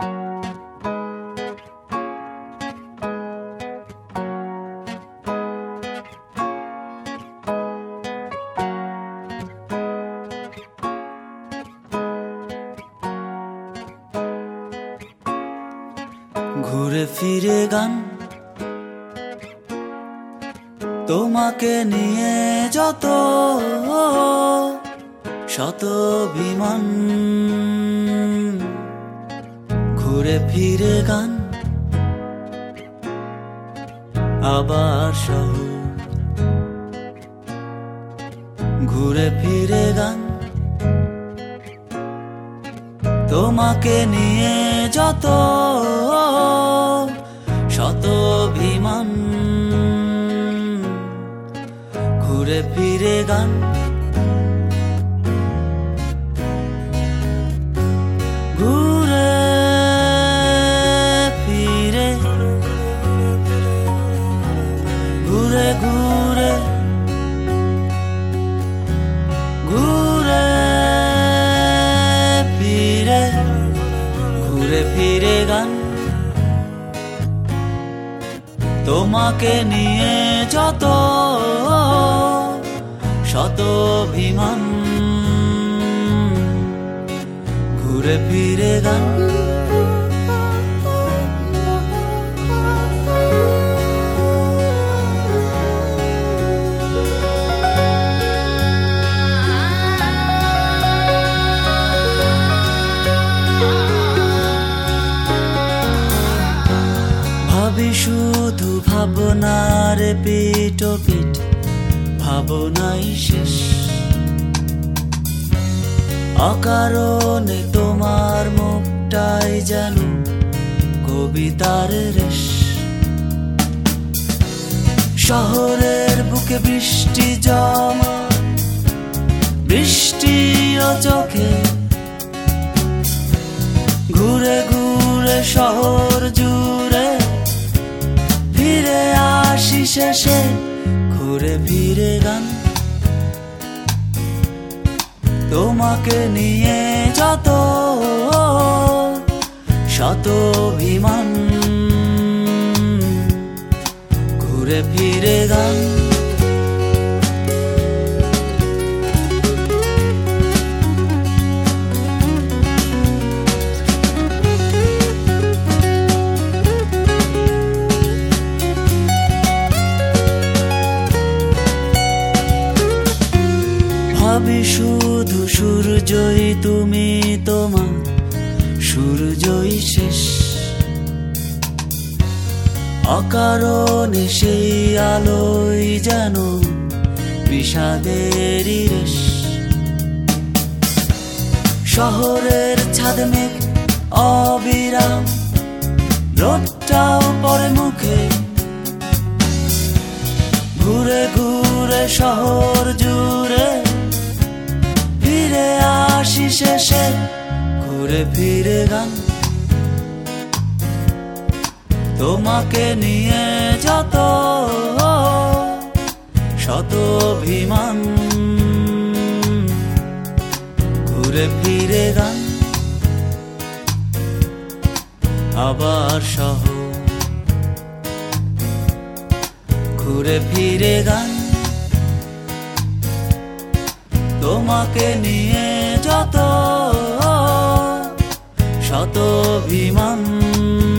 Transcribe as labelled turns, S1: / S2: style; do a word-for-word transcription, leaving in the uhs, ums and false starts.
S1: ঘুরে ফিরে গান তোমাকে নিয়ে যত শত বিমান, ঘুরে ফিরে গান আবার শহর, ঘুরে ফিরে গান তোমাকে নিয়ে যত শত বিমান, ঘুরে ফিরে গান ঘুরে ফিরে ঘুরে ঘুরে ঘুরে ফিরে ঘুরে ফিরে গান তোমাকে নিয়ে যত শত বিমান, ঘুরে ফিরে গান ভাবি শুধু ভাবনার পিঠ পিঠ, ভাবনাই শেষ অকারণে তোমার মুখটাই যেন কবিতার রেশ। শহরের বুকে বৃষ্টি জমা, বৃষ্টি ও চোখে ঘুরে ঘুরে শহর জুড়ে ফিরে আসি শেষে, ঘুরে ফিরে গান তোমাকে নিয়ে যত শত বিমান, ঘুরে ফিরে গান ভাবি শুধু সূর্যই তুমি, তোমার সূর্যই শেষ অকারণে সেই আলোই যেন বিষাদেরই রেশ। শহরের ছাদ মেঘ অবিরাম, রোদটাও পরে মুখে ঘুরে ঘুরে শহর জুড়ে ফিরে আসি শেষে, ঘুরে ফিরে গান তোমাকে নিয়ে যত শত বিমান, ঘুরে ফিরে গান আবার শহর, ঘুরে ফিরে গান তোমাকে নিয়ে যত শত বিমান।